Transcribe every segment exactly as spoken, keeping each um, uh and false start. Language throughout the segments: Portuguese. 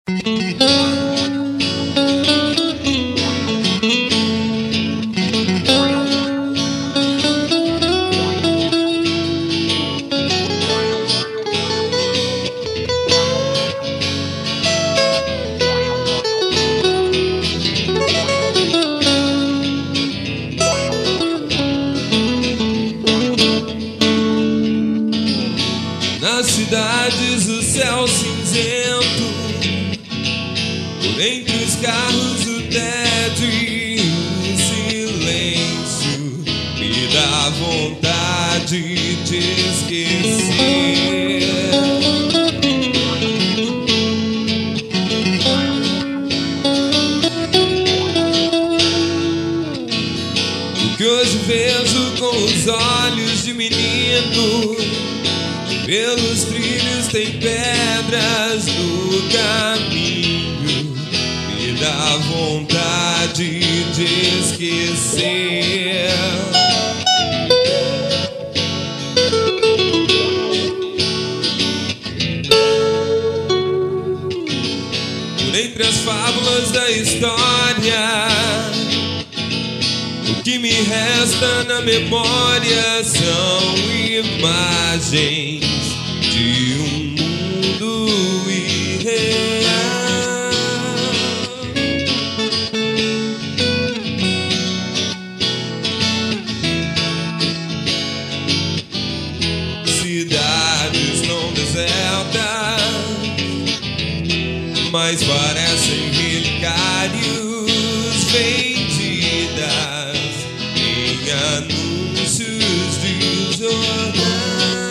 Nas cidades o céu cinzento, por entre os carros o tédio e o silêncio me dá vontade de esquecer. O que hoje vejo com os olhos de menino, pelos trilhos tem pedras no caminho, me dá vontade de esquecer. Por entre as fábulas da história, o que me resta na memória são imagens de um mundo irreal. Cidades não desertas, mas parecem relicários vendidas em anúncios de jornal.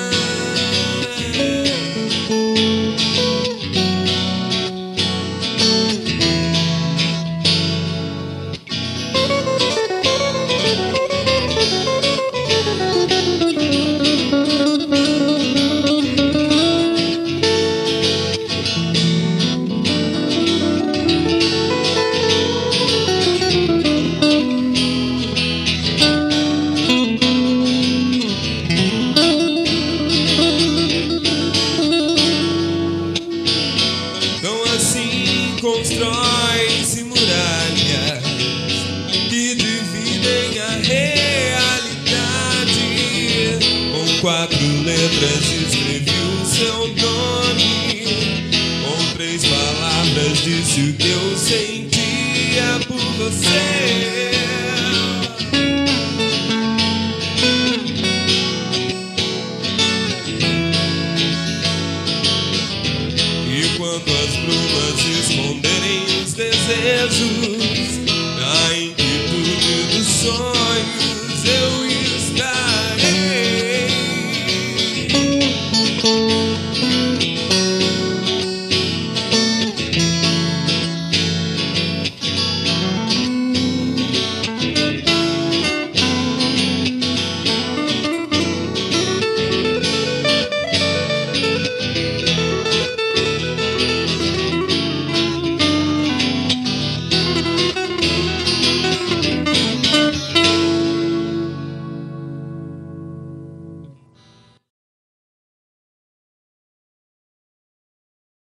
Constrói-se muralhas que dividem a realidade. Com quatro letras escrevi o seu nome, com três palavras disse o que eu sentia por você. E quando as brumas escondem